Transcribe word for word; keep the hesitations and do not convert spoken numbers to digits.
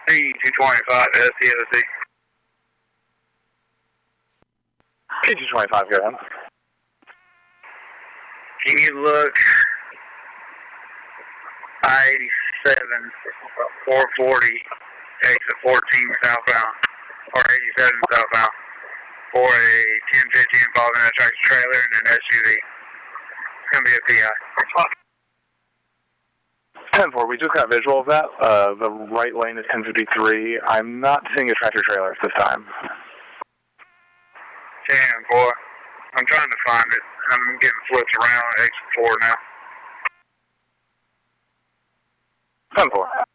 C two twenty-five to S T O C. C two twenty-five, go ahead. Can you look I eighty-seven, four forty, exit fourteen southbound, or eighty-seven southbound, for a ten fifty involving a tractor trailer and an S U V. It's going to be a P I. ten four, we just got visual of that. Uh, the right lane is ten fifty-three. I'm not seeing a tractor trailer at this time. ten four. I'm trying to find it. I'm getting flipped around at exit four now. ten four.